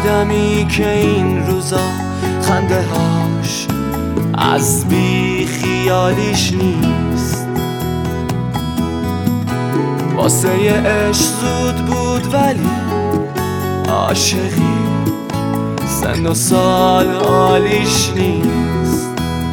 آدمی که این روزا خنده هاش از بی خیالیش نیست. واسه عشق زود بود ولی عاشقی سن و سال حالیش نیست.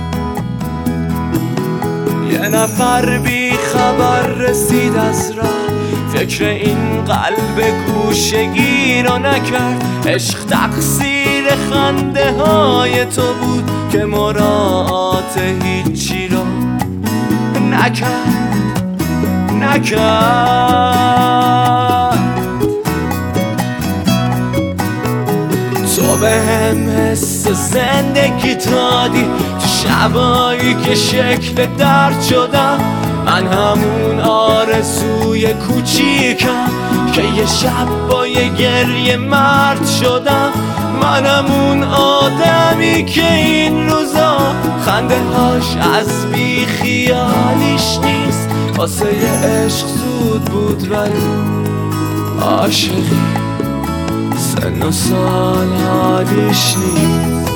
یه نفر بی خبر رسید از راه، فکر این قلب گوشگی رو نکرد. عشق تقصیر خنده های تو بود که مراعات هیچی رو نکرد. تو به هم حس زندگی دادی تو شبایی که شکل درد شدم. من همون آرزوی کوچیکم که یه شب با یه گریه مرد شدم. من همون آدمی که این روزا خنده هاش از بی خیالیش نیست. واسه یه عشق زود بود ولی عاشقی سن و سال حالیش نیست.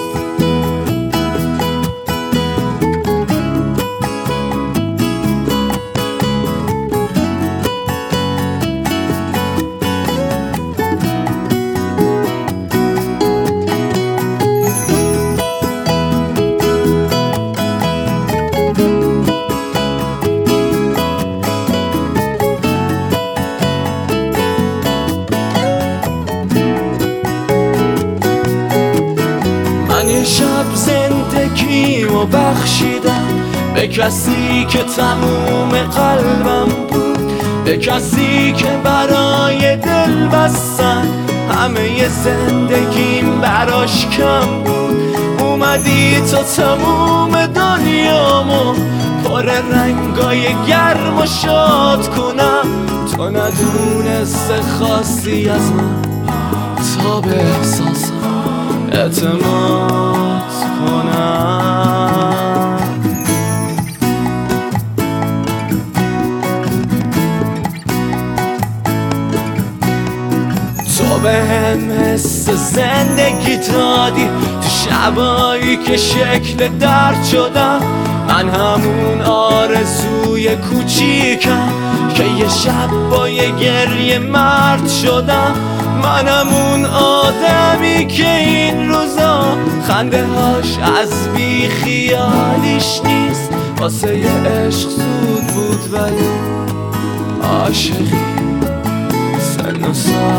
یه شب زندگیمو بخشیدم به کسی که تموم قلبم بود، به کسی که برای دل بستن همه ی زندگیم براش کم بود. اومدی تا تموم دنیامو پر رنگای گرم و شاد کنم. تو ندونسته خواستی از من تا به احساسم اعتماد کنم. تو به هم حس زندگی دادی تو شبایی که شکل درد شدم. من همون آرزوی کوچیکم که یه شب با یه گریه مرد شدم. من همون آدمی که این روزا خنده هاش از بی خیالیش نیست. واسه یه عشق زود بود ولی عاشقی سن و سال